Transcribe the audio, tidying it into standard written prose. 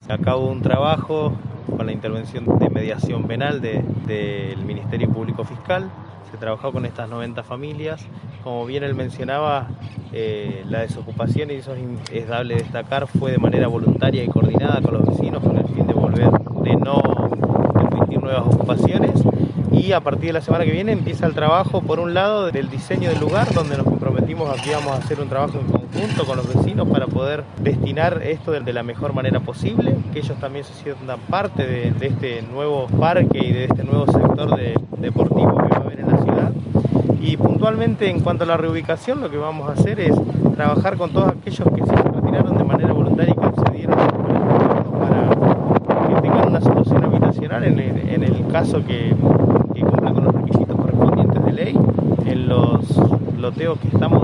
Acá hubo un trabajo con la intervención de mediación penal del Ministerio Público Fiscal. Se trabajó con estas 90 familias. Como bien él mencionaba, la desocupación, y eso es dable destacar, fue de manera voluntaria y coordinada con los vecinos con el fin de no permitir nuevas ocupaciones. Y a partir de la semana que viene empieza el trabajo, por un lado, del diseño del lugar, donde nos comprometimos a que íbamos a hacer un trabajo en conjunto con los vecinos para poder destinar esto de la mejor manera posible, que ellos también se sientan parte de este nuevo parque y de este nuevo sector deportivo que va a haber en la ciudad. Y puntualmente, en cuanto a la reubicación, lo que vamos a hacer es trabajar con todos aquellos que se retiraron de manera voluntaria y que accedieron para que tengan una solución habitacional en el caso que cumplan con los requisitos correspondientes de ley. En los loteos que estamos